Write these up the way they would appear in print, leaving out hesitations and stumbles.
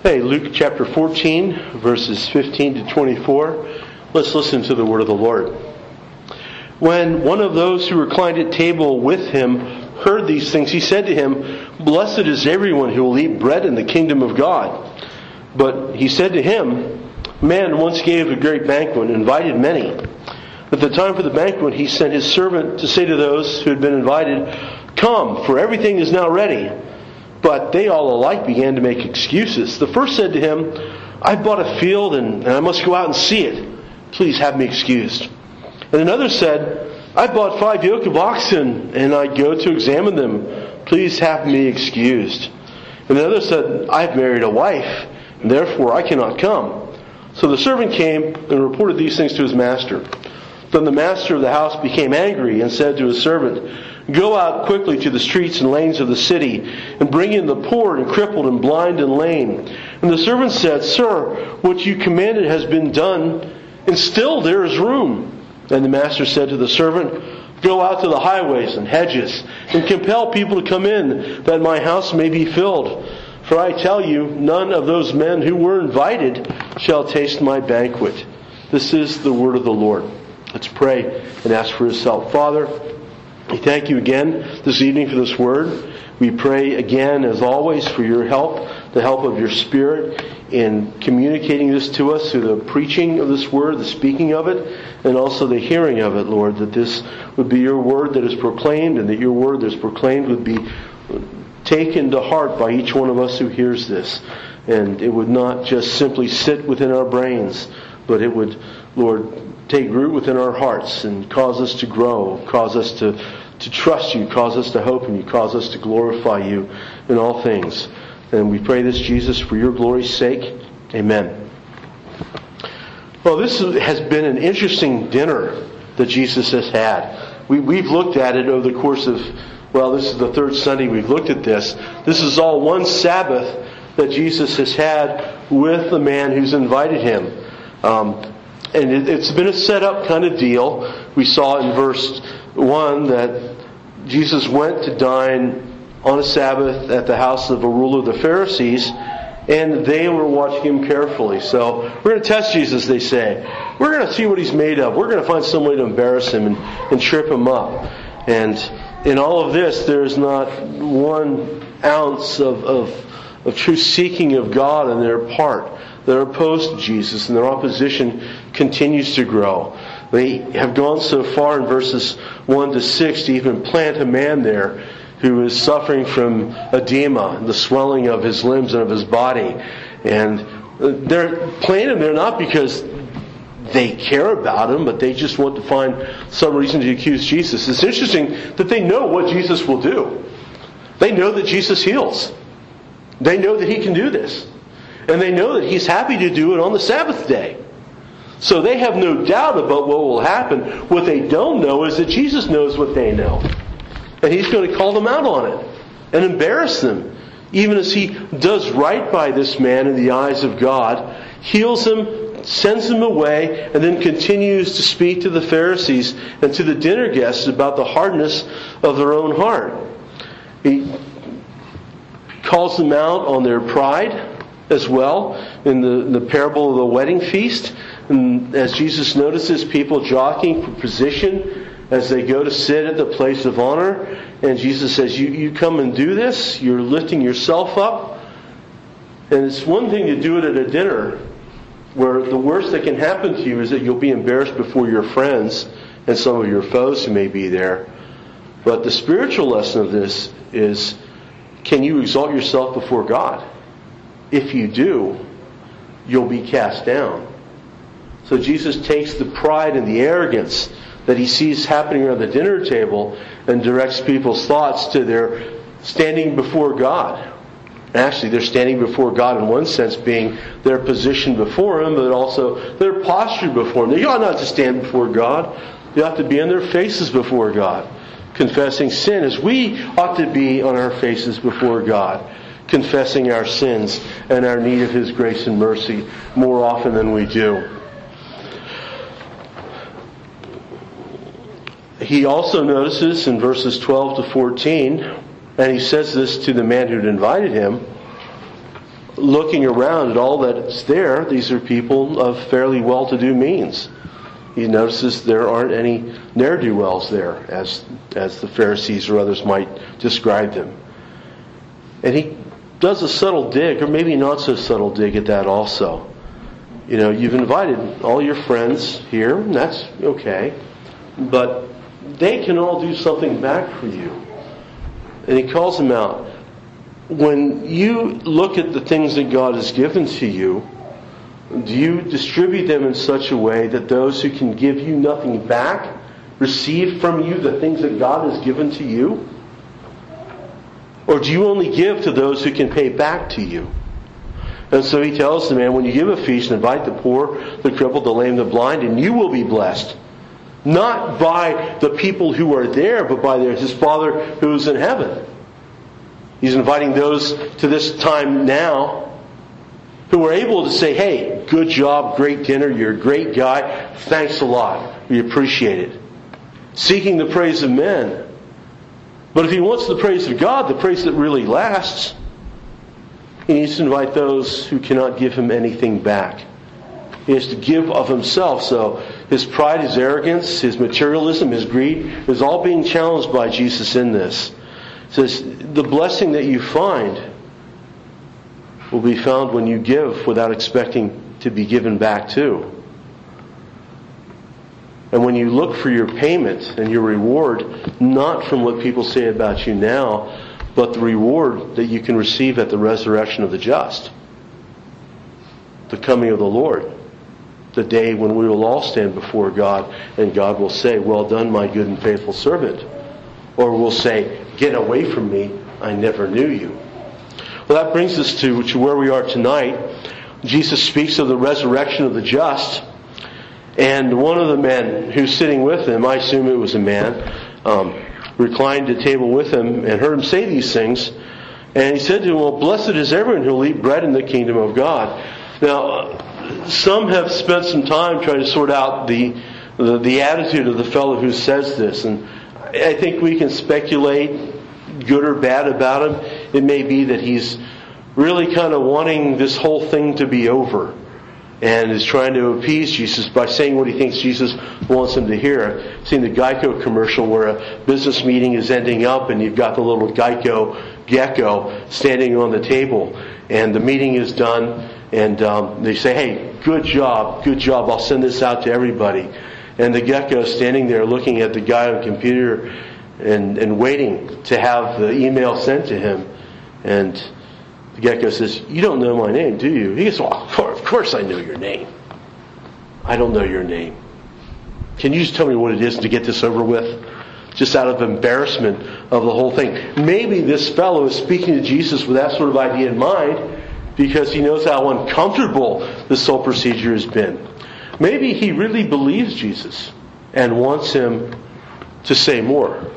Hey, Luke chapter 14, verses 15 to 24. Let's listen to the word of the Lord. When one of those who reclined at table with him heard these things, he said to him, "Blessed is everyone who will eat bread in the kingdom of God." But he said to him, "Man once gave a great banquet and invited many. At the time for the banquet, he sent his servant to say to those who had been invited, 'Come, for everything is now ready.' But they all alike began to make excuses. The first said to him, 'I've bought a field and I must go out and see it. Please have me excused.' And another said, 'I bought 5 yoke of oxen and I go to examine them. Please have me excused.' And another said, 'I've married a wife and therefore I cannot come.' So the servant came and reported these things to his master. Then the master of the house became angry and said to his servant, 'Go out quickly to the streets and lanes of the city, and bring in the poor and crippled and blind and lame.' And the servant said, 'Sir, what you commanded has been done, and still there is room.' And the master said to the servant, 'Go out to the highways and hedges, and compel people to come in, that my house may be filled. For I tell you, none of those men who were invited shall taste my banquet.'" This is the word of the Lord. Let's pray and ask for His help. Father, we thank you again this evening for this word. We pray again, as always, for your help, the help of your Spirit in communicating this to us through the preaching of this word, the speaking of it, and also the hearing of it, Lord, that this would be your word that is proclaimed, and that your word that is proclaimed would be taken to heart by each one of us who hears this. And it would not just simply sit within our brains, but it would, Lord, take root within our hearts and cause us to grow, cause us to trust you, cause us to hope in you, cause us to glorify you in all things. And we pray this, Jesus, for your glory's sake. Amen. Well, this has been an interesting dinner that Jesus has had. We've looked at it over the course of, this is the third Sunday we've looked at this. This is all one Sabbath that Jesus has had with the man who's invited him. And it's been a set-up kind of deal. We saw in verse 1 that Jesus went to dine on a Sabbath at the house of a ruler of the Pharisees, and they were watching him carefully. So, we're going to test Jesus, they say. We're going to see what he's made of. We're going to find some way to embarrass him and trip him up. And in all of this, there is not 1 ounce of true seeking of God on their part. They're opposed to Jesus, and their opposition continues to grow. They have gone so far in verses 1 to 6 to even plant a man there who is suffering from edema, the swelling of his limbs and of his body. And they're planting him there not because they care about him, but they just want to find some reason to accuse Jesus. It's interesting that they know what Jesus will do. They know that Jesus heals. They know that He can do this. And they know that He's happy to do it on the Sabbath day. So they have no doubt about what will happen. What they don't know is that Jesus knows what they know. And He's going to call them out on it and embarrass them. Even as He does right by this man in the eyes of God, heals him, sends him away, and then continues to speak to the Pharisees and to the dinner guests about the hardness of their own heart. He calls them out on their pride as well in the parable of the wedding feast. And as Jesus notices people jockeying for position as they go to sit at the place of honor, and Jesus says, you come and do this, you're lifting yourself up. And it's one thing to do it at a dinner where the worst that can happen to you is that you'll be embarrassed before your friends and some of your foes who may be there. But the spiritual lesson of this is, can you exalt yourself before God? If you do, you'll be cast down. So Jesus takes the pride and the arrogance that He sees happening around the dinner table and directs people's thoughts to their standing before God. Actually, they're standing before God in one sense being their position before Him, but also their posture before Him. They ought not to stand before God. They ought to be on their faces before God, confessing sin, as we ought to be on our faces before God, confessing our sins and our need of His grace and mercy more often than we do. He also notices in verses 12 to 14, and he says this to the man who'd invited him, looking around at all that's there, these are people of fairly well-to-do means. He notices there aren't any ne'er-do-wells there, as the Pharisees or others might describe them. And he does a subtle dig, or maybe not so subtle dig at that also. You've invited all your friends here, and that's okay. But they can all do something back for you. And he calls them out. When you look at the things that God has given to you, do you distribute them in such a way that those who can give you nothing back receive from you the things that God has given to you? Or do you only give to those who can pay back to you? And so he tells the man, when you give a feast, invite the poor, the crippled, the lame, the blind, and you will be blessed. Not by the people who are there, but by his Father who is in heaven. He's inviting those to this time now who are able to say, hey, good job, great dinner, you're a great guy, thanks a lot, we appreciate it. Seeking the praise of men. But if he wants the praise of God, the praise that really lasts, he needs to invite those who cannot give him anything back. He has to give of himself. So his pride, his arrogance, his materialism, his greed is all being challenged by Jesus in this. It says, the blessing that you find will be found when you give without expecting to be given back to. And when you look for your payment and your reward, not from what people say about you now, but the reward that you can receive at the resurrection of the just. The coming of the Lord. The day when we will all stand before God and God will say, well done, my good and faithful servant. Or will say, get away from me, I never knew you. Well, that brings us to where we are tonight. Jesus speaks of the resurrection of the just. And one of the men who's sitting with him, I assume it was a man, reclined at table with him and heard him say these things. And he said to him, well, blessed is everyone who will eat bread in the kingdom of God. Now, some have spent some time trying to sort out the attitude of the fellow who says this. And I think we can speculate, good or bad, about him. It may be that he's really kind of wanting this whole thing to be over and is trying to appease Jesus by saying what he thinks Jesus wants him to hear. I've seen the Geico commercial where a business meeting is ending up and you've got the little Geico gecko standing on the table and the meeting is done and they say, hey, good job, I'll send this out to everybody. And the gecko is standing there looking at the guy on the computer and waiting to have the email sent to him. And the gecko says, you don't know my name, do you? He goes, well, of course I know your name. I don't know your name. Can you just tell me what it is to get this over with? Just out of embarrassment of the whole thing. Maybe this fellow is speaking to Jesus with that sort of idea in mind because he knows how uncomfortable this whole procedure has been. Maybe he really believes Jesus and wants him to say more.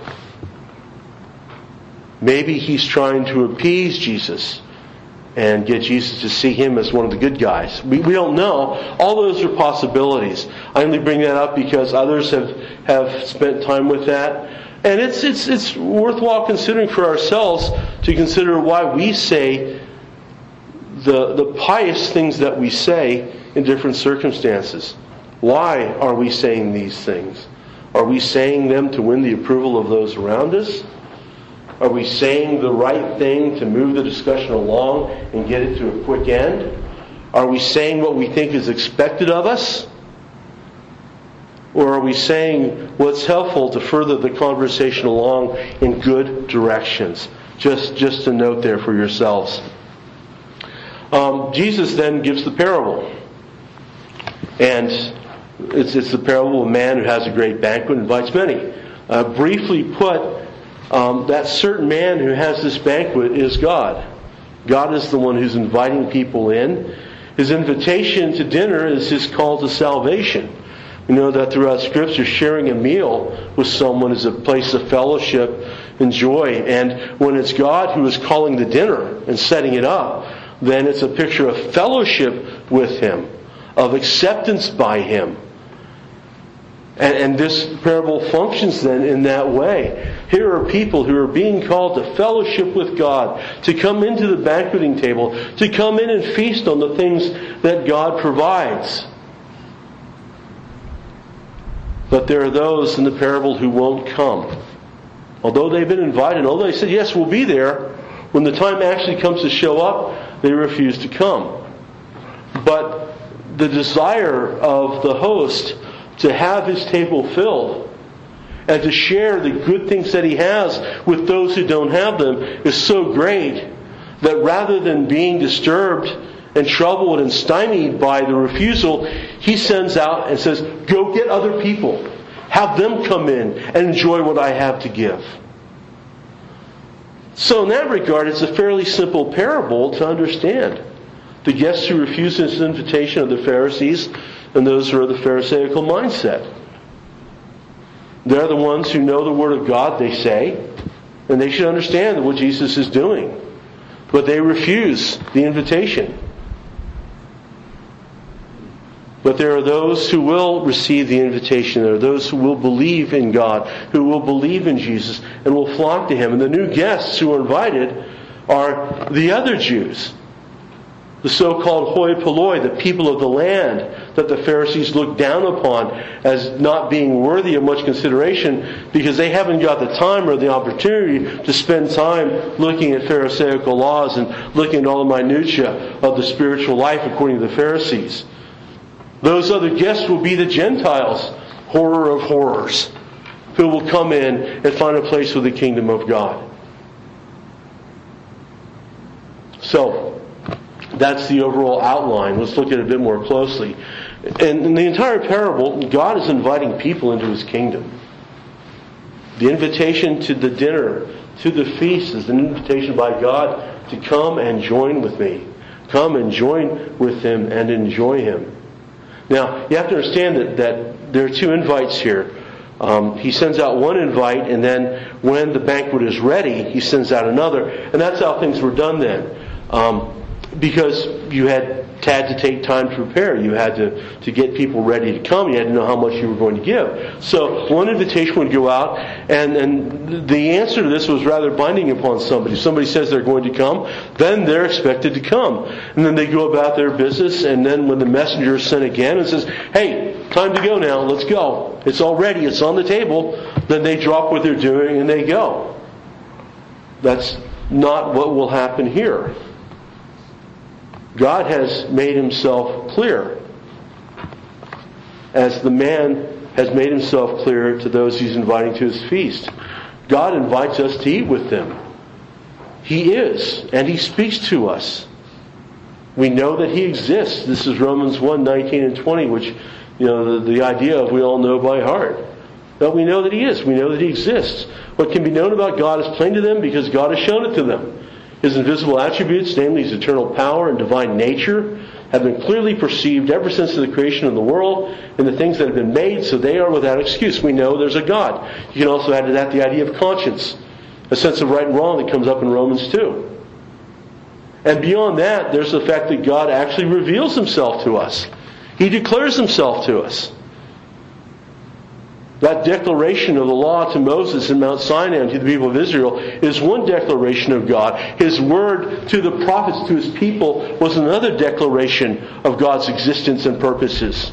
Maybe he's trying to appease Jesus and get Jesus to see him as one of the good guys. We don't know. All those are possibilities. I only bring that up because others have spent time with that. And it's worthwhile considering for ourselves to consider why we say the pious things that we say in different circumstances. Why are we saying these things? Are we saying them to win the approval of those around us? Are we saying the right thing to move the discussion along and get it to a quick end? Are we saying what we think is expected of us? Or are we saying what's helpful to further the conversation along in good directions? Just a note there for yourselves. Jesus then gives the parable. And it's the parable of a man who has a great banquet and invites many. Briefly put, that certain man who has this banquet is God. God is the one who's inviting people in. His invitation to dinner is his call to salvation. We know that throughout Scripture, sharing a meal with someone is a place of fellowship and joy. And when it's God who is calling the dinner and setting it up, then it's a picture of fellowship with Him, of acceptance by Him. And this parable functions then in that way. Here are people who are being called to fellowship with God, to come into the banqueting table, to come in and feast on the things that God provides. But there are those in the parable who won't come. Although they've been invited, although they said, yes, we'll be there, when the time actually comes to show up, they refuse to come. But the desire of the host to have his table filled and to share the good things that he has with those who don't have them is so great that rather than being disturbed and troubled and stymied by the refusal, he sends out and says, go get other people. Have them come in and enjoy what I have to give. So in that regard, it's a fairly simple parable to understand. The guests who refuse this invitation are the Pharisees and those who are the Pharisaical mindset. They're the ones who know the Word of God, they say, and they should understand what Jesus is doing. But they refuse the invitation. But there are those who will receive the invitation. There are those who will believe in God, who will believe in Jesus, and will flock to Him. And the new guests who are invited are the other Jews. The so-called hoi polloi, the people of the land that the Pharisees look down upon as not being worthy of much consideration because they haven't got the time or the opportunity to spend time looking at Pharisaical laws and looking at all the minutiae of the spiritual life according to the Pharisees. Those other guests will be the Gentiles, horror of horrors, who will come in and find a place with the kingdom of God. So, that's the overall outline. Let's look at it a bit more closely. And in the entire parable, God is inviting people into His kingdom. The invitation to the dinner, to the feast, is an invitation by God to come and join with me. Come and join with Him and enjoy Him. Now, you have to understand that there are two invites here. He sends out one invite, and then when the banquet is ready, He sends out another. And that's how things were done then. Because you had to take time to prepare. You had to get people ready to come. You had to know how much you were going to give. So one invitation would go out, and the answer to this was rather binding upon somebody. If somebody says they're going to come, then they're expected to come. And then they go about their business, and then when the messenger is sent again and says, hey, time to go now, let's go. It's all ready, it's on the table. Then they drop what they're doing and they go. That's not what will happen here. God has made Himself clear, as the man has made Himself clear to those He's inviting to His feast. God invites us to eat with them. He is, and He speaks to us. We know that He exists. This is Romans 1:19 and 20, which, the idea of we all know by heart. But we know that He is. We know that He exists. What can be known about God is plain to them because God has shown it to them. His invisible attributes, namely His eternal power and divine nature, have been clearly perceived ever since the creation of the world and the things that have been made, so they are without excuse. We know there's a God. You can also add to that the idea of conscience, a sense of right and wrong that comes up in Romans 2. And beyond that, there's the fact that God actually reveals Himself to us. He declares Himself to us. That declaration of the law to Moses in Mount Sinai and to the people of Israel is one declaration of God. His word to the prophets, to His people, was another declaration of God's existence and purposes.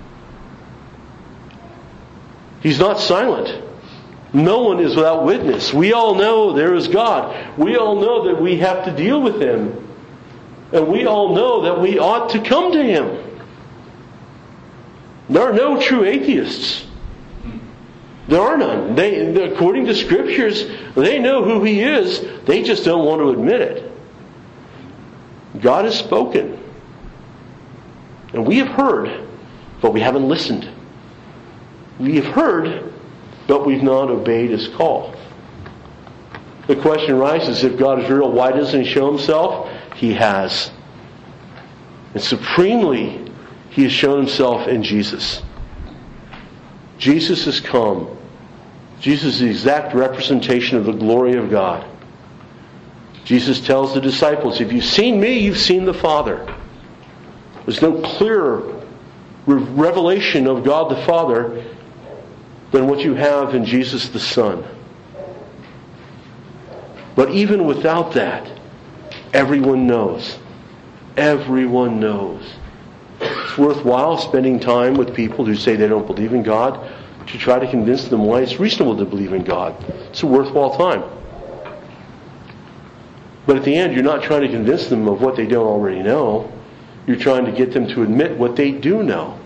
He's not silent. No one is without witness. We all know there is God. We all know that we have to deal with Him. And we all know that we ought to come to Him. There are no true atheists. There are none. According to Scriptures, they know who He is. They just don't want to admit it. God has spoken. And we have heard, but we haven't listened. We have heard, but we've not obeyed His call. The question arises, if God is real, why doesn't He show Himself? He has. And supremely, He has shown Himself in Jesus. Jesus has come. Jesus is the exact representation of the glory of God. Jesus tells the disciples, if you've seen me, you've seen the Father. There's no clearer revelation of God the Father than what you have in Jesus the Son. But even without that, everyone knows. Everyone knows. It's worthwhile spending time with people who say they don't believe in God to try to convince them why it's reasonable to believe in God. It's a worthwhile time. But at the end, you're not trying to convince them of what they don't already know. You're trying to get them to admit what they do know.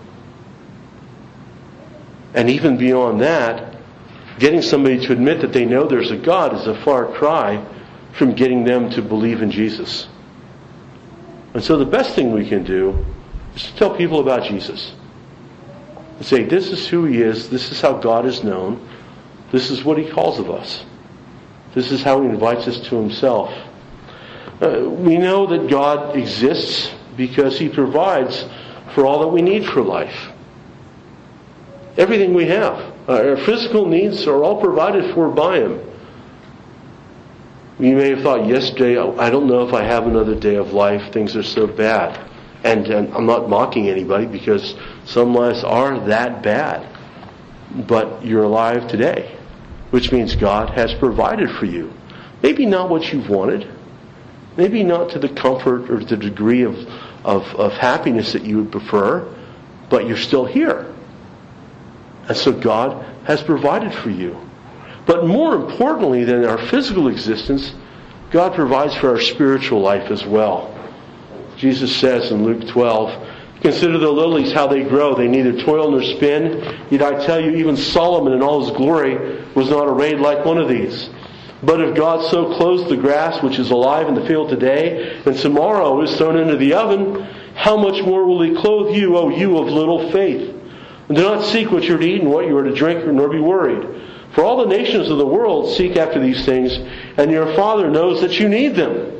And even beyond that, getting somebody to admit that they know there's a God is a far cry from getting them to believe in Jesus. And so the best thing we can do is to tell people about Jesus. And say, this is who He is, this is how God is known, this is what He calls of us. This is how He invites us to Himself. We know that God exists because He provides for all that we need for life. Everything we have. Our physical needs are all provided for by Him. You may have thought yesterday, I don't know if I have another day of life. Things are so bad. And I'm not mocking anybody because some lives are that bad. But you're alive today, which means God has provided for you. Maybe not what you've wanted. Maybe not to the comfort or the degree of happiness that you would prefer. But you're still here. And so God has provided for you. But more importantly than our physical existence, God provides for our spiritual life as well. Jesus says in Luke 12, consider the lilies, how they grow. They neither toil nor spin. Yet I tell you, even Solomon in all his glory was not arrayed like one of these. But if God so clothes the grass, which is alive in the field today, and tomorrow is thrown into the oven, how much more will He clothe you, O you of little faith? And do not seek what you are to eat and what you are to drink, nor be worried. For all the nations of the world seek after these things, and your Father knows that you need them.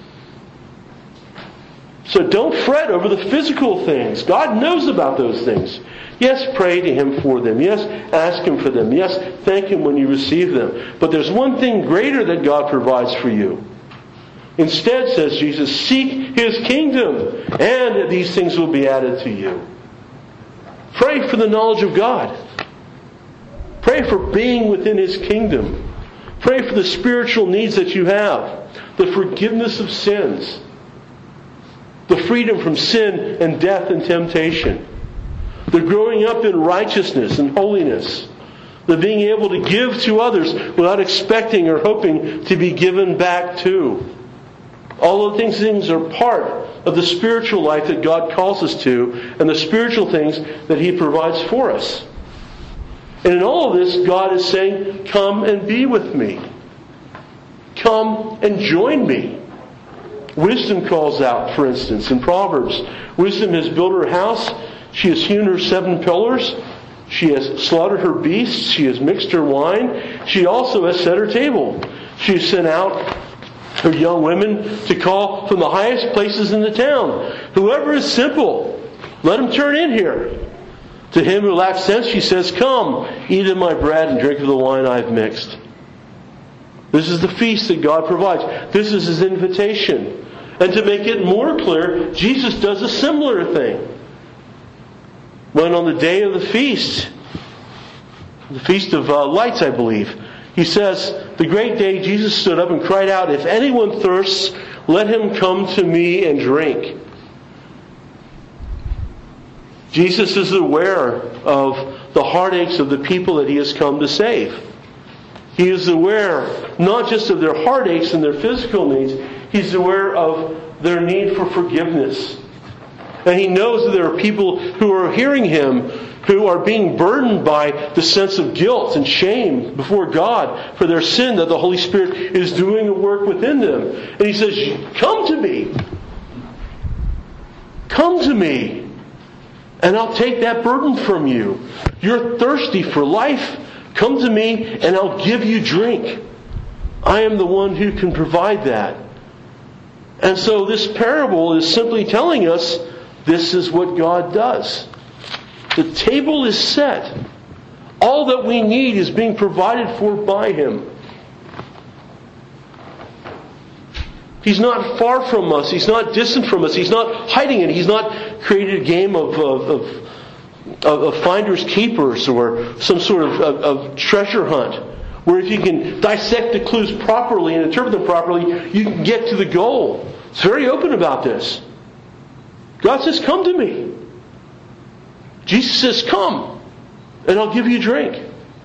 So don't fret over the physical things. God knows about those things. Yes, pray to Him for them. Yes, ask Him for them. Yes, thank Him when you receive them. But there's one thing greater that God provides for you. Instead, says Jesus, seek His kingdom, and these things will be added to you. Pray for the knowledge of God. Pray for being within His kingdom. Pray for the spiritual needs that you have. The forgiveness of sins. The freedom from sin and death and temptation. The growing up in righteousness and holiness. The being able to give to others without expecting or hoping to be given back to. All of these things are part of the spiritual life that God calls us to, and the spiritual things that He provides for us. And in all of this, God is saying, come and be with me. Come and join me. Wisdom calls out, for instance, in Proverbs. Wisdom has built her house. She has hewn her 7 pillars. She has slaughtered her beasts. She has mixed her wine. She also has set her table. She has sent out her young women to call from the highest places in the town. Whoever is simple, let him turn in here. To him who lacks sense, she says, come, eat of my bread and drink of the wine I have mixed. This is the feast that God provides. This is His invitation. And to make it more clear, Jesus does a similar thing. When on the day of the Feast of Lights, I believe, He says, the great day Jesus stood up and cried out, if anyone thirsts, let him come to me and drink. Jesus is aware of the heartaches of the people that He has come to save. He is aware not just of their heartaches and their physical needs, He's aware of their need for forgiveness. And He knows that there are people who are hearing Him who are being burdened by the sense of guilt and shame before God for their sin, that the Holy Spirit is doing a work within them. And He says, come to me. Come to me. And I'll take that burden from you. You're thirsty for life. Come to me and I'll give you drink. I am the one who can provide that. And so this parable is simply telling us this is what God does. The table is set. All that we need is being provided for by Him. He's not far from us. He's not distant from us. He's not hiding it. He's not created a game of finders keepers or some sort of treasure hunt, where if you can dissect the clues properly and interpret them properly, you can get to the goal. It's very open about this. God says, come to me. Jesus says, come, and I'll give you a drink.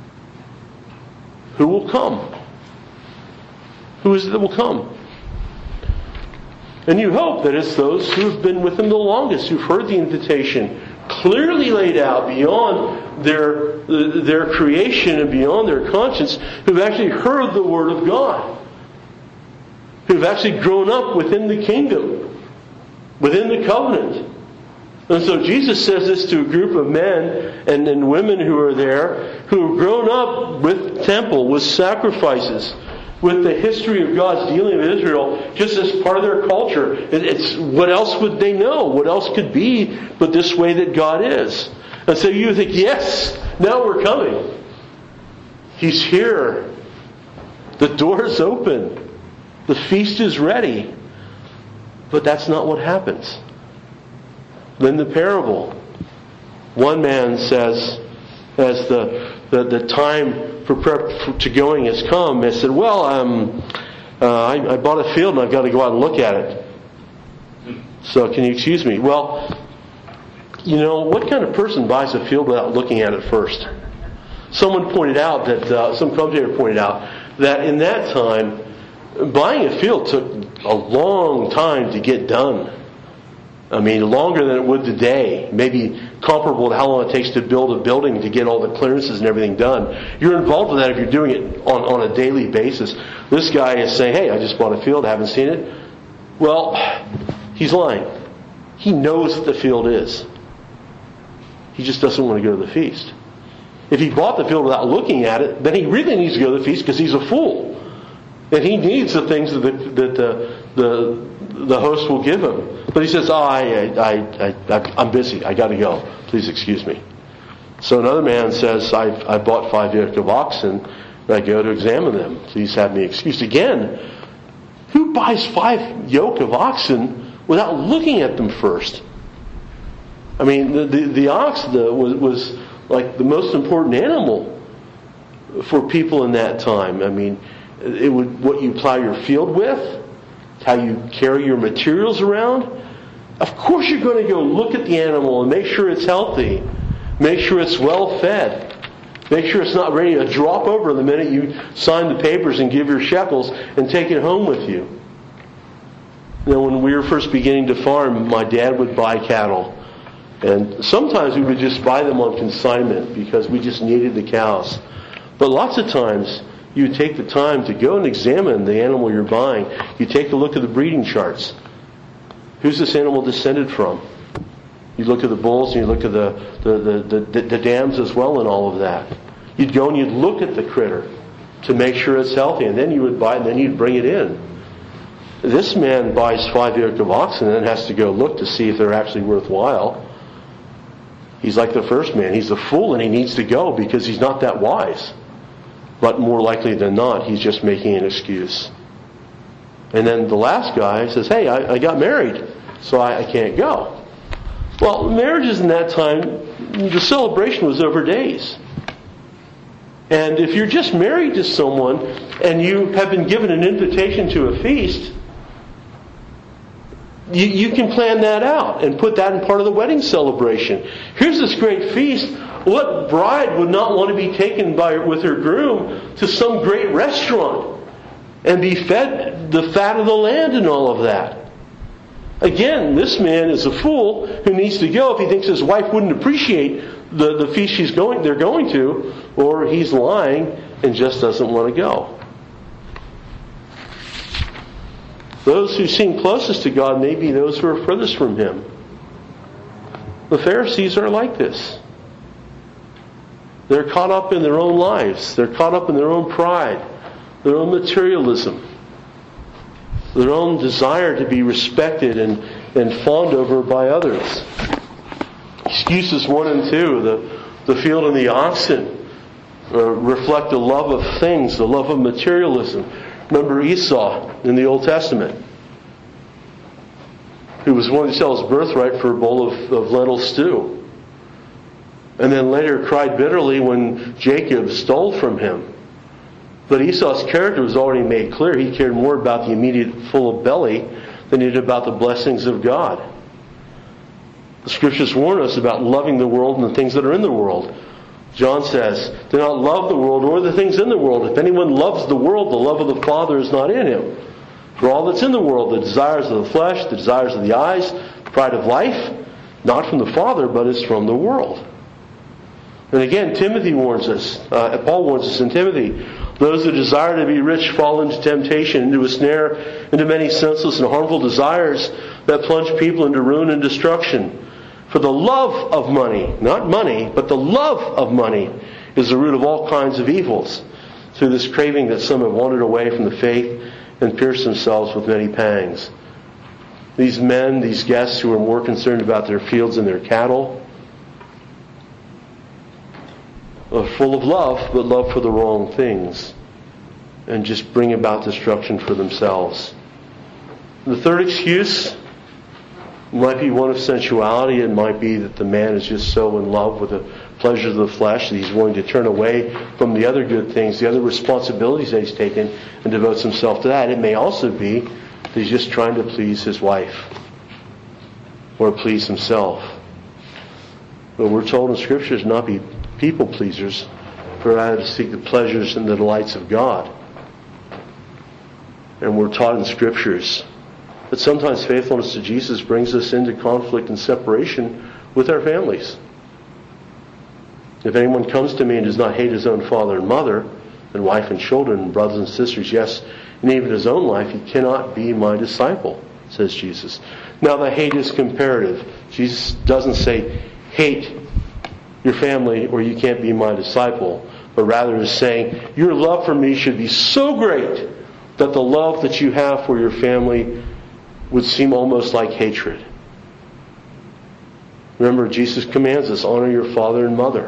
Who will come? Who is it that will come? And you hope that it's those who have been with Him the longest, who've heard the invitation clearly laid out beyond their creation and beyond their conscience, who've actually heard the Word of God, who've actually grown up within the kingdom, within the covenant. And so Jesus says this to a group of men and women who are there, who have grown up with temple, with sacrifices, with the history of God's dealing with Israel, just as part of their culture. It's what else would they know? What else could be but this way that God is? And so you think, yes, now we're coming. He's here. The door is open. The feast is ready. But that's not what happens. Then the parable. One man says, as the time to going has come, they said, well, I bought a field and I've got to go out and look at it. So can you excuse me? Well, what kind of person buys a field without looking at it first? Someone pointed out that, some commentator pointed out, that in that time, buying a field took a long time to get done. I mean, longer than it would today. Maybe comparable to how long it takes to build a building to get all the clearances and everything done. You're involved with that if you're doing it on a daily basis. This guy is saying, hey, I just bought a field, I haven't seen it. Well, he's lying. He knows what the field is. He just doesn't want to go to the feast. If he bought the field without looking at it, then he really needs to go to the feast because he's a fool. And he needs the things that the host will give him. But he says, I'm busy. I got to go. Please excuse me. So another man says, I bought 5 yoke of oxen, and I go to examine them. Please have me excused. Again, who buys 5 yoke of oxen without looking at them first? I mean, the ox was like the most important animal for people in that time. I mean, it would what you plow your field with, how you carry your materials around. Of course you're going to go look at the animal and make sure it's healthy. Make sure it's well fed. Make sure it's not ready to drop over the minute you sign the papers and give your shekels and take it home with you. When we were first beginning to farm, my dad would buy cattle. And sometimes we would just buy them on consignment because we just needed the cows. But lots of times you take the time to go and examine the animal you're buying. You take a look at the breeding charts. Who's this animal descended from? You look at the bulls and you look at the dams as well and all of that. You'd go and you'd look at the critter to make sure it's healthy, and then you would buy it and then you'd bring it in. This man buys 5 yoke of oxen and then has to go look to see if they're actually worthwhile. He's like the first man. He's a fool and he needs to go because he's not that wise. But more likely than not, he's just making an excuse. And then the last guy says, hey, I got married, so I can't go. Well, marriages in that time, the celebration was over days. And if you're just married to someone and you have been given an invitation to a feast, you can plan that out and put that in part of the wedding celebration. Here's this great feast. What bride would not want to be taken with her groom to some great restaurant and be fed the fat of the land and all of that? Again, this man is a fool who needs to go if he thinks his wife wouldn't appreciate the feast they're going to, or he's lying and just doesn't want to go. Those who seem closest to God may be those who are furthest from Him. The Pharisees are like this. They're caught up in their own lives. They're caught up in their own pride, their own materialism, their own desire to be respected and fawned over by others. Excuses 1 and 2, the field and the oxen, reflect the love of things, the love of materialism. Remember Esau in the Old Testament, who was willing to sell his birthright for a bowl of lentil stew. and then later cried bitterly when Jacob stole from him. But Esau's character was already made clear. He cared more about the immediate full belly than he did about the blessings of God. The Scriptures warn us about loving the world and the things that are in the world. John says, "Do not love the world or the things in the world. If anyone loves the world, the love of the Father is not in him. For all that's in the world, the desires of the flesh, the desires of the eyes, the pride of life, not from the Father, but is from the world." And again, Timothy warns us, Paul warns us in Timothy, "Those who desire to be rich fall into temptation, into a snare, into many senseless and harmful desires that plunge people into ruin and destruction. For the love of money," not money, but the love of money, "is the root of all kinds of evils. Through this craving that some have wandered away from the faith and pierced themselves with many pangs." These men, these guests who are more concerned about their fields and their cattle, are full of love, but love for the wrong things, and just bring about destruction for themselves. The third excuse might be one of sensuality. It might be that the man is just so in love with the pleasures of the flesh that he's willing to turn away from the other good things, the other responsibilities that he's taken, and devotes himself to that. It may also be that he's just trying to please his wife or please himself. But we're told in Scriptures not be people pleasers, but rather to seek the pleasures and the delights of God. And we're taught in Scriptures that sometimes faithfulness to Jesus brings us into conflict and separation with our families. If anyone comes to me and does not hate his own father and mother, and wife and children, and brothers and sisters, yes, and even his own life, he cannot be my disciple, says Jesus. Now the hate is comparative. Jesus doesn't say, hate your family or you can't be my disciple, but rather is saying, your love for me should be so great that the love that you have for your family would seem almost like hatred. Remember, Jesus commands us, honor your father and mother.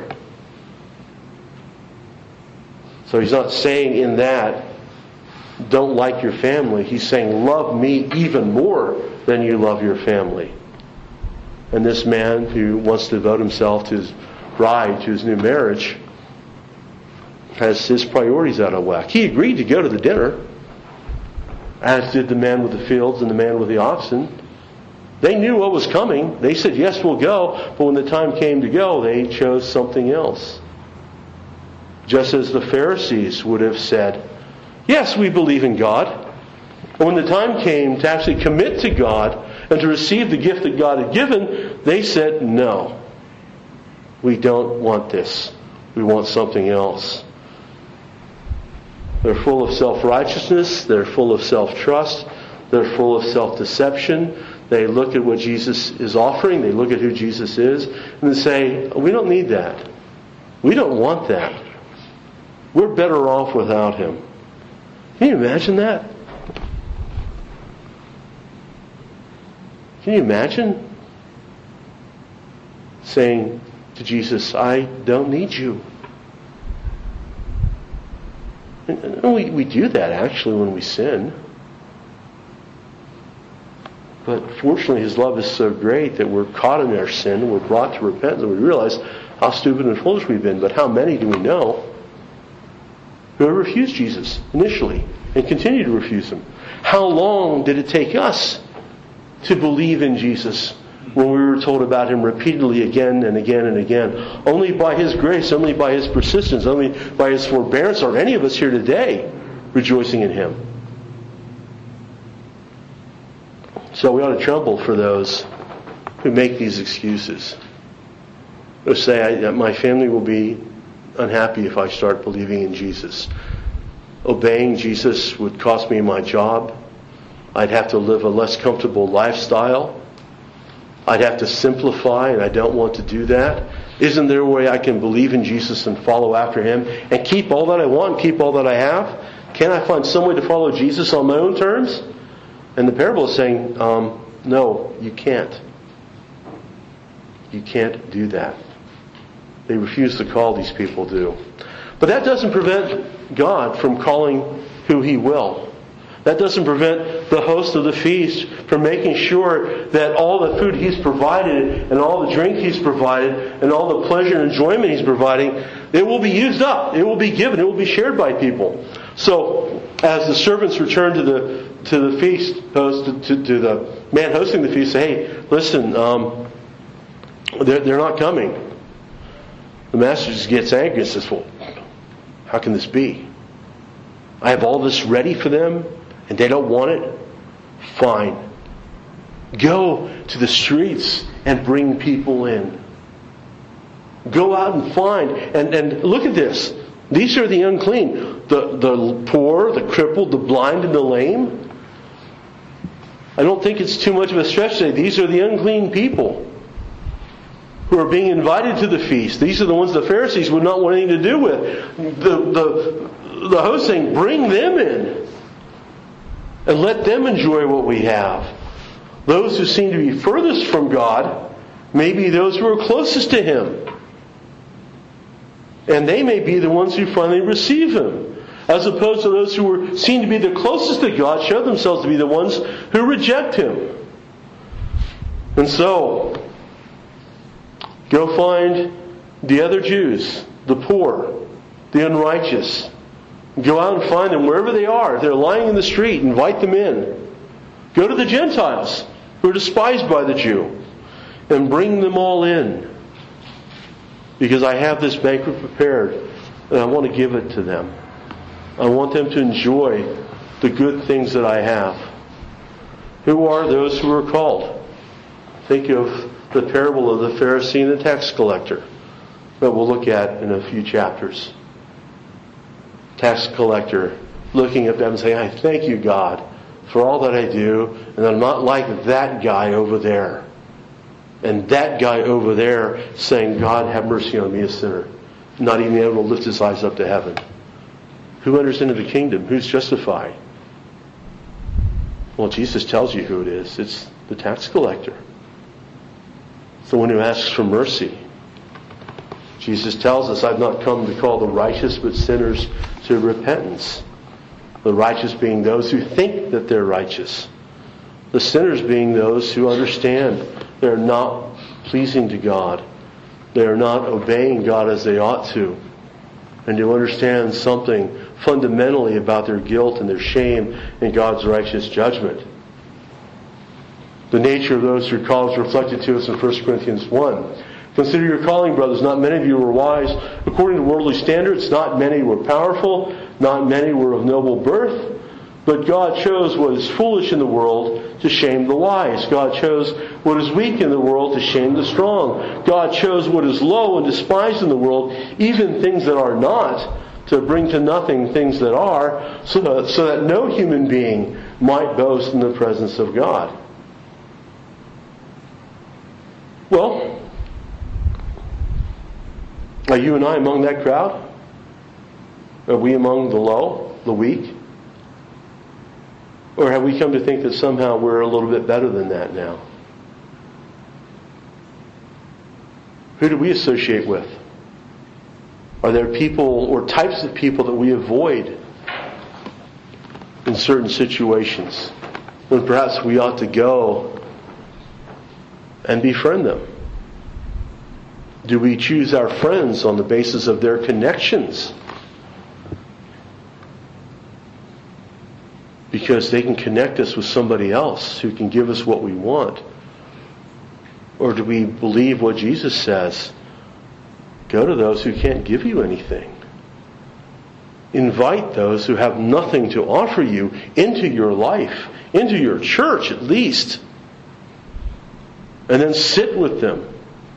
So he's not saying in that, don't like your family. He's saying, love me even more than you love your family. And this man who wants to devote himself to his bride, to his new marriage, has his priorities out of whack. He agreed to go to the dinner, as did the man with the fields and the man with the oxen. They knew what was coming. They said, yes, we'll go. But when the time came to go, they chose something else. Just as the Pharisees would have said, yes, we believe in God. But when the time came to actually commit to God and to receive the gift that God had given, they said, no, we don't want this. We want something else. They're full of self-righteousness. They're full of self-trust. They're full of self-deception. They look at what Jesus is offering. They look at who Jesus is. And they say, we don't need that. We don't want that. We're better off without Him. Can you imagine that? Can you imagine saying to Jesus, I don't need you? And we do that actually when we sin. But fortunately His love is so great that we're caught in our sin and we're brought to repentance and we realize how stupid and foolish we've been. But how many do we know who have refused Jesus initially and continue to refuse Him? How long did it take us to believe in Jesus when we were told about Him repeatedly again and again and again? Only by His grace, only by His persistence, only by His forbearance are any of us here today rejoicing in Him. So we ought to tremble for those who make these excuses. Who say, my family will be unhappy if I start believing in Jesus. Obeying Jesus would cost me my job. I'd have to live a less comfortable lifestyle. I'd have to simplify, and I don't want to do that. Isn't there a way I can believe in Jesus and follow after Him and keep all that I want, keep all that I have? Can I find some way to follow Jesus on my own terms? And the parable is saying, no, you can't. You can't do that. They refuse to call, these people do. But that doesn't prevent God from calling who He will. That doesn't prevent the host of the feast from making sure that all the food he's provided and all the drink he's provided and all the pleasure and enjoyment he's providing, it will be used up. It will be given. It will be shared by people. So, as the servants return to the feast host, to the man hosting the feast, say, hey, listen, they're not coming. The master just gets angry and says, well, how can this be? I have all this ready for them, and they don't want it? Fine. Go to the streets and bring people in. Go out and find. And look at this. These are the unclean. The poor, the crippled, the blind, and the lame. I don't think it's too much of a stretch to say these are the unclean people who are being invited to the feast. These are the ones the Pharisees would not want anything to do with. The host saying, bring them in. And let them enjoy what we have. Those who seem to be furthest from God may be those who are closest to Him. And they may be the ones who finally receive Him. As opposed to those who seem to be the closest to God, show themselves to be the ones who reject Him. And so, go find the other Jews, the poor, the unrighteous. Go out and find them wherever they are. If they're lying in the street, invite them in. Go to the Gentiles who are despised by the Jew and bring them all in. Because I have this banquet prepared and I want to give it to them. I want them to enjoy the good things that I have. Who are those who are called? Think of the parable of the Pharisee and the tax collector that we'll look at in a few chapters. Tax collector looking at them and saying, I thank you, God, for all that I do, and I'm not like that guy over there. And that guy over there saying, God, have mercy on me, a sinner. Not even able to lift his eyes up to heaven. Who enters into the kingdom? Who's justified? Well, Jesus tells you who it is. It's the tax collector. It's the one who asks for mercy. Jesus tells us, I've not come to call the righteous, but sinners to repentance. The righteous being those who think that they're righteous. The sinners being those who understand they're not pleasing to God. They're not obeying God as they ought to. And to understand something fundamentally about their guilt and their shame and God's righteous judgment. The nature of those who are called is reflected to us in 1 Corinthians 1. Consider your calling, brothers. Not many of you were wise according to worldly standards. Not many were powerful. Not many were of noble birth. But God chose what is foolish in the world to shame the wise. God chose what is weak in the world to shame the strong. God chose what is low and despised in the world, even things that are not, to bring to nothing things that are, so that no human being might boast in the presence of God. Well, are you and I among that crowd? Are we among the low, the weak? Or have we come to think that somehow we're a little bit better than that now? Who do we associate with? Are there people or types of people that we avoid in certain situations when perhaps we ought to go and befriend them? Do we choose our friends on the basis of their connections? Because they can connect us with somebody else who can give us what we want? Or do we believe what Jesus says? Go to those who can't give you anything. Invite those who have nothing to offer you into your life, into your church at least. And then sit with them.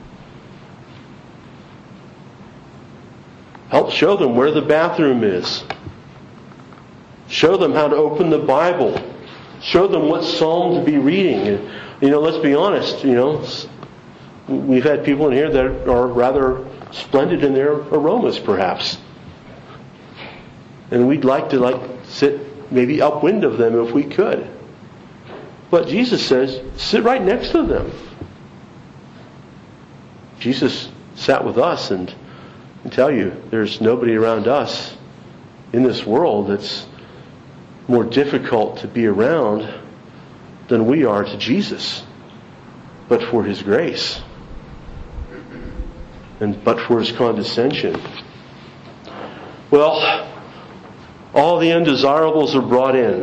Help show them where the bathroom is. Show them how to open the Bible. Show them what psalm to be reading. Let's be honest, we've had people in here that are rather splendid in their aromas, perhaps. And we'd like to sit maybe upwind of them if we could. But Jesus says, sit right next to them. Jesus sat with us, and I tell you, there's nobody around us in this world that's more difficult to be around than we are to Jesus, but for His grace and but for His condescension. Well, all the undesirables are brought in.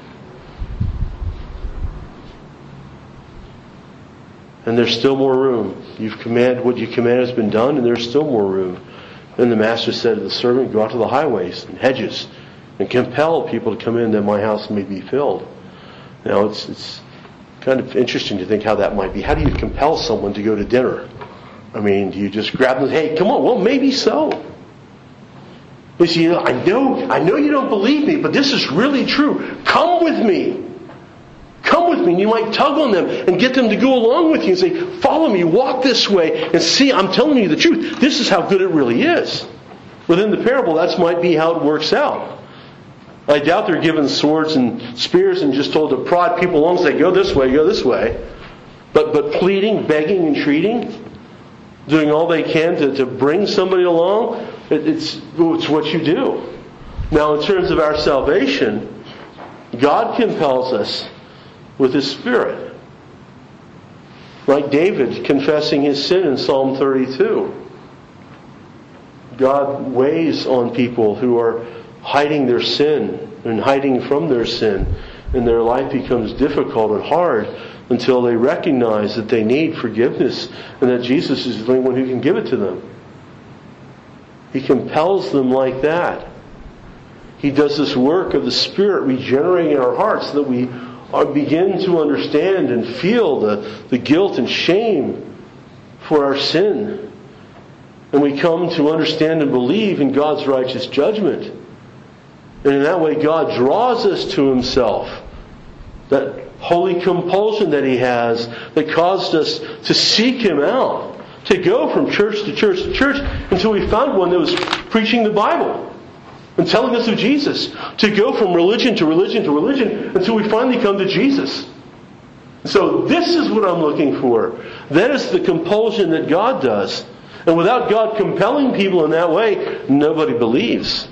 And there's still more room. What you command has been done, and there's still more room. Then the master said to the servant, go out to the highways and hedges and compel people to come in that my house may be filled. Now, it's kind of interesting to think how that might be. How do you compel someone to go to dinner? I mean, do you just grab them and say, hey, come on? Well, maybe so. You see, I know you don't believe me, but this is really true. Come with me. Come with me. And you might tug on them and get them to go along with you and say, follow me, walk this way, and see, I'm telling you the truth. This is how good it really is. Within the parable, that might be how it works out. I doubt they're given swords and spears and just told to prod people along and say, go this way, go this way. But pleading, begging, entreating, doing all they can to bring somebody along, it's what you do. Now, in terms of our salvation, God compels us with His Spirit. Like David confessing his sin in Psalm 32. God weighs on people who are hiding their sin and hiding from their sin, and their life becomes difficult and hard until they recognize that they need forgiveness and that Jesus is the only one who can give it to them. He compels them like that. He does this work of the Spirit regenerating our hearts so that we begin to understand and feel the guilt and shame for our sin. And we come to understand and believe in God's righteous judgment. And in that way, God draws us to Himself. That holy compulsion that He has that caused us to seek Him out. To go from church to church to church until we found one that was preaching the Bible and telling us of Jesus. To go from religion to religion to religion until we finally come to Jesus. So this is what I'm looking for. That is the compulsion that God does. And without God compelling people in that way, nobody believes.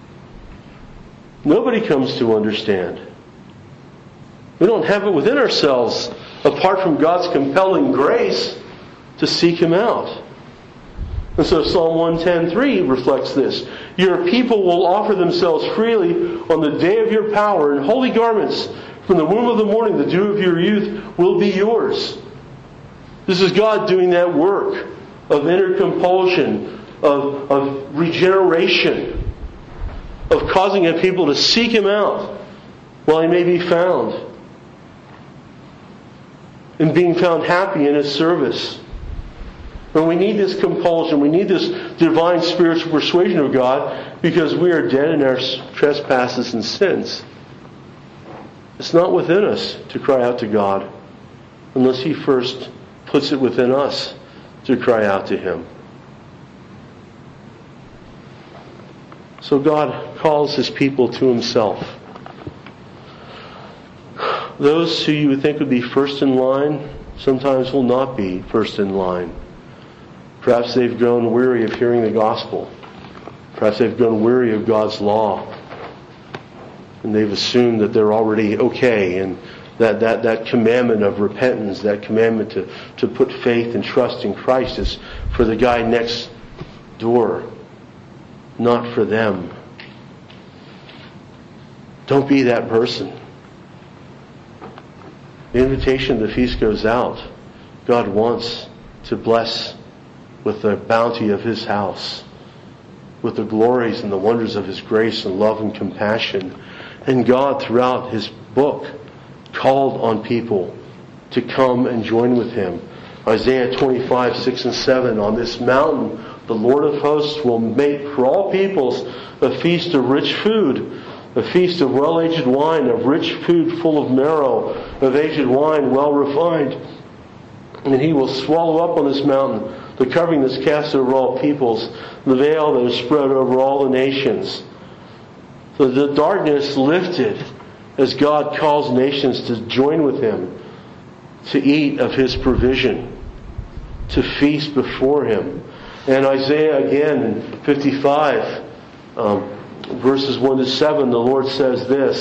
Nobody comes to understand. We don't have it within ourselves, apart from God's compelling grace, to seek Him out. And so Psalm 110:3 reflects this. Your people will offer themselves freely on the day of your power in holy garments. From the womb of the morning, the dew of your youth will be yours. This is God doing that work of inner compulsion, of regeneration, of causing a people to seek Him out while He may be found, and being found happy in His service. And we need this compulsion, we need this divine spiritual persuasion of God because we are dead in our trespasses and sins. It's not within us to cry out to God unless He first puts it within us to cry out to Him. So God calls His people to Himself. Those who you would think would be first in line sometimes will not be first in line. Perhaps they've grown weary of hearing the gospel. Perhaps they've grown weary of God's law. And they've assumed that they're already okay. And that commandment of repentance, that commandment to put faith and trust in Christ is for the guy next door, not for them. Don't be that person. The invitation of the feast goes out. God wants to bless with the bounty of His house, with the glories and the wonders of His grace and love and compassion. And God, throughout His book, called on people to come and join with Him. Isaiah 25:6-7, on this mountain the Lord of hosts will make for all peoples a feast of rich food, a feast of well-aged wine, of rich food full of marrow, of aged wine well refined. And He will swallow up on this mountain the covering that's cast over all peoples, the veil that is spread over all the nations. So the darkness lifted as God calls nations to join with Him, to eat of His provision, to feast before Him. And Isaiah again, in 55, verses 1-7, the Lord says this,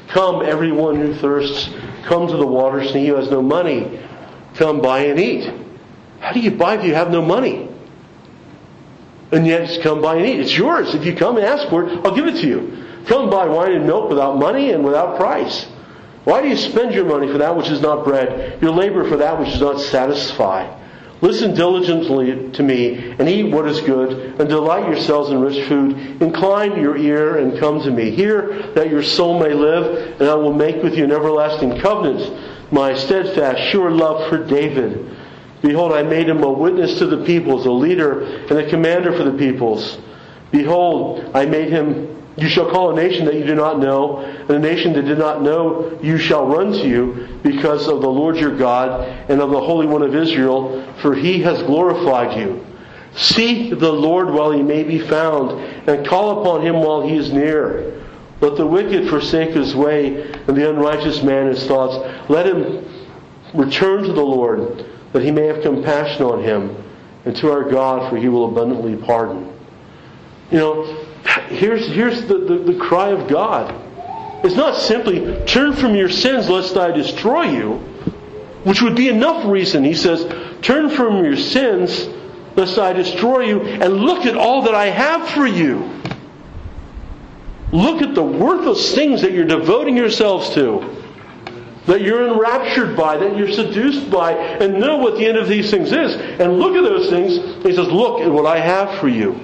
Come, everyone who thirsts, come to the waters, and he who has no money, come buy and eat. How do you buy if you have no money? And yet it's come buy and eat. It's yours. If you come and ask for it, I'll give it to you. Come buy wine and milk without money and without price. Why do you spend your money for that which is not bread, your labor for that which does not satisfy? Listen diligently to me, and eat what is good, and delight yourselves in rich food. Incline your ear and come to me. Hear that your soul may live, and I will make with you an everlasting covenant, my steadfast, sure love for David. Behold, I made him a witness to the peoples, a leader and a commander for the peoples. Behold, I made him... You shall call a nation that you do not know, and a nation that did not know you shall run to you, because of the Lord your God and of the Holy One of Israel, for he has glorified you. Seek the Lord while he may be found, and call upon him while he is near. Let the wicked forsake his way, and the unrighteous man his thoughts. Let him return to the Lord, that he may have compassion on him, and to our God, for he will abundantly pardon. Here's the cry of God. It's not simply, turn from your sins lest I destroy you, which would be enough reason. He says, turn from your sins lest I destroy you, and look at all that I have for you. Look at the worthless things that you're devoting yourselves to, that you're enraptured by, that you're seduced by, and know what the end of these things is. And look at those things. He says, look at what I have for you.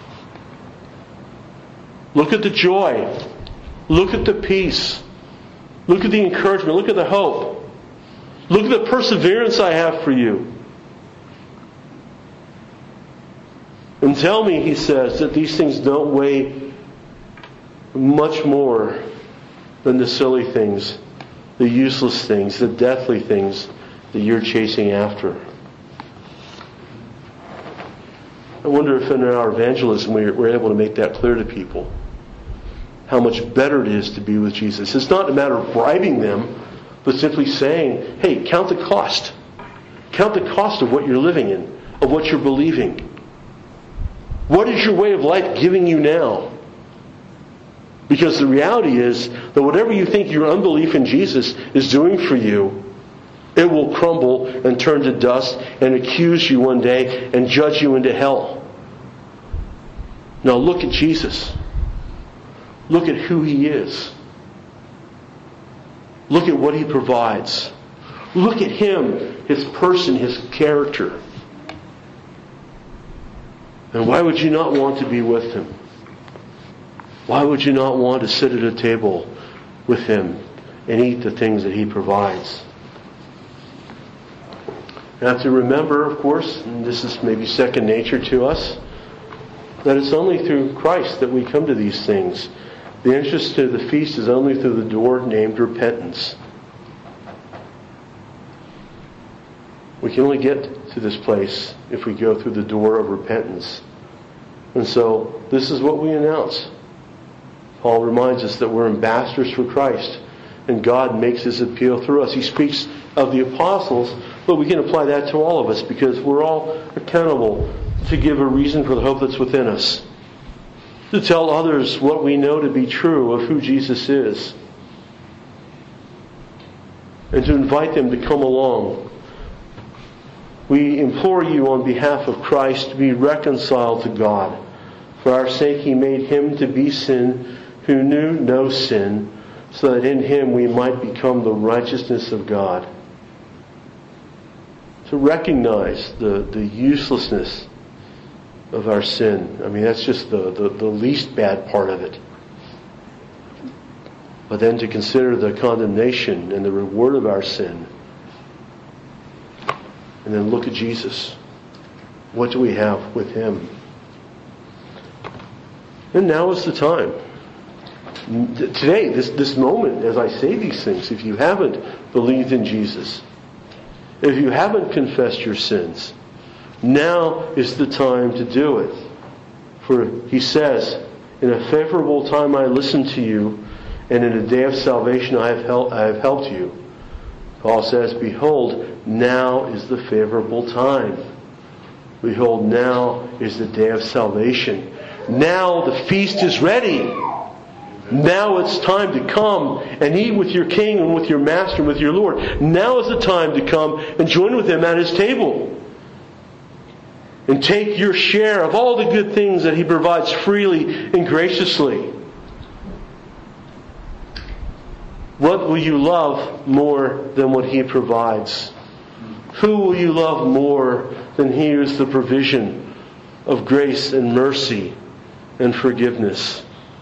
Look at the joy. Look at the peace. Look at the encouragement. Look at the hope. Look at the perseverance I have for you. And tell me, he says, that these things don't weigh much more than the silly things, the useless things, the deathly things that you're chasing after. I wonder if in our evangelism we're able to make that clear to people. How much better it is to be with Jesus. It's not a matter of bribing them, but simply saying, hey, count the cost. Count the cost of what you're living in, of what you're believing. What is your way of life giving you now? Because the reality is that whatever you think your unbelief in Jesus is doing for you, it will crumble and turn to dust and accuse you one day and judge you into hell. Now look at Jesus. Look at who He is. Look at what He provides. Look at Him, His person, His character. And why would you not want to be with Him? Why would you not want to sit at a table with Him and eat the things that He provides? You have to remember, of course, and this is maybe second nature to us, that it's only through Christ that we come to these things. The entrance to the feast is only through the door named repentance. We can only get to this place if we go through the door of repentance. And so, this is what we announce. Paul reminds us that we're ambassadors for Christ, and God makes His appeal through us. He speaks of the apostles, but we can apply that to all of us because we're all accountable to give a reason for the hope that's within us. To tell others what we know to be true of who Jesus is. And to invite them to come along. We implore you on behalf of Christ to be reconciled to God. For our sake He made Him to be sin who knew no sin, so that in Him we might become the righteousness of God. To recognize the uselessness of our sin. I mean, that's just the least bad part of it. But then to consider the condemnation and the reward of our sin. And then look at Jesus. What do we have with Him? And now is the time. Today, this moment, as I say these things, if you haven't believed in Jesus, if you haven't confessed your sins, now is the time to do it. For He says, in a favorable time I listened to you, and in a day of salvation I have helped you. Paul says, behold, now is the favorable time. Behold, now is the day of salvation. Now the feast is ready. Now it's time to come and eat with your King and with your Master and with your Lord. Now is the time to come and join with Him at His table. And take your share of all the good things that He provides freely and graciously. What will you love more than what He provides? Who will you love more than He who is the provision of grace and mercy and forgiveness?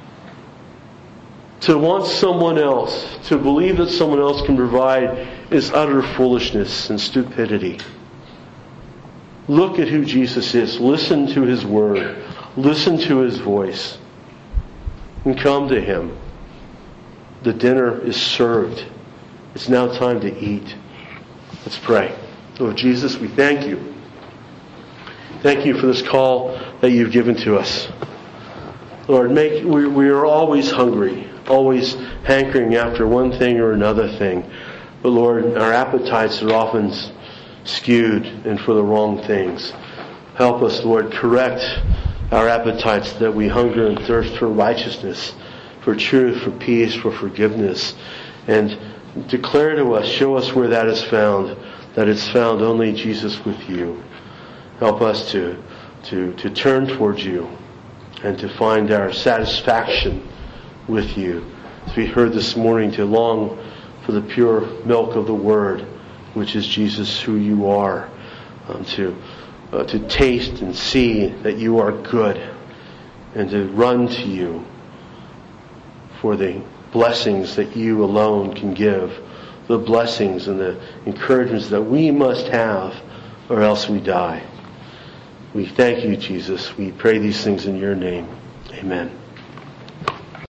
To want someone else, to believe that someone else can provide, is utter foolishness and stupidity. Look at who Jesus is. Listen to His Word. Listen to His voice. And come to Him. The dinner is served. It's now time to eat. Let's pray. Lord Jesus, we thank You. Thank You for this call that You've given to us. Lord, we are always hungry, always hankering after one thing or another thing. But Lord, our appetites are often skewed and for the wrong things. Help us, Lord, correct our appetites that we hunger and thirst for righteousness, for truth, for peace, for forgiveness. And declare to us, show us where that is found, that it's found only, Jesus, with You. Help us to turn towards You and to find our satisfaction with You. As we heard this morning, to long for the pure milk of the Word, which is Jesus, who You are, to taste and see that You are good, and to run to You for the blessings that You alone can give, the blessings and the encouragements that we must have, or else we die. We thank You, Jesus. We pray these things in Your name. Amen.